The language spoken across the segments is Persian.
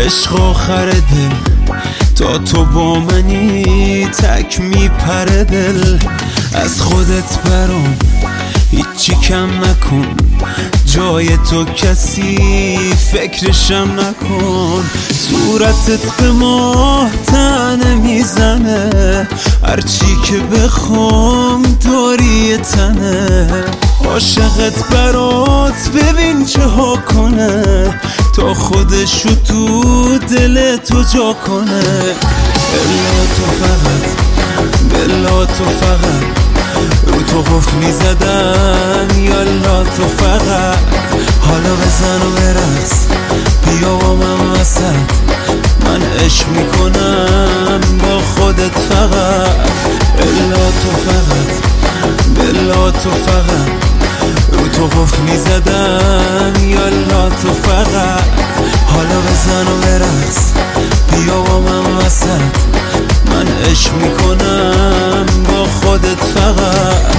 عشق آخر دل تا تو با منی تک میپره دل. از خودت برام هیچی کم نکن، جای تو کسی فکرشم نکن. صورتت به ماه تنه میزنه، هرچی که بخوام داری تنه. عاشقت برات ببین چه ها کنه، تا خودشو تو دل تو جا کنه. الا تو فقط، بلا تو فقط رو تو قفل میزدم. یالا تو فقط حالا بزن و برقص، بیا با من وسط، من عشق میکنم با خودت فقط. الا تو فقط، بلا تو فقط رو تو قفل میزدم. یالا تو فقط حالا بزن و برقص، بیا با من وسط، من عشق میکنم با خودت فقط.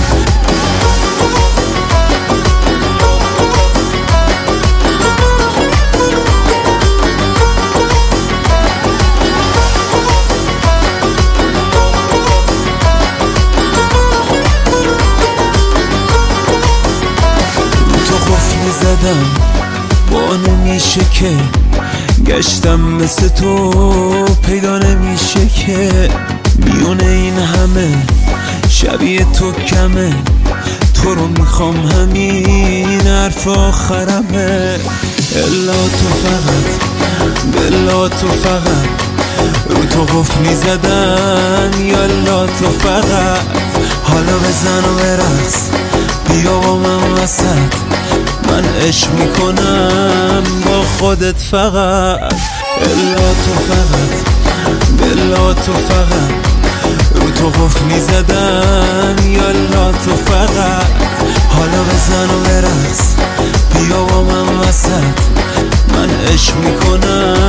زدم با نمیشه که گشتم مثل تو پیدا نمیشه که. میون این همه شبیه تو کمه، تو رو میخوام همین حرف آخرمه. الا تو فقط، بلا تو فقط رو تو قفل میزدم. یالا تو فقط حالا بزن و برقص، بیا با من وسط، من عشق میکنم با خودت فقط. الا تو فقط، بلا تو فقط رو تو قفل میزدم. یالا تو فقط حالا بزن و برقص، بیا با من وسط، من عشق میکنم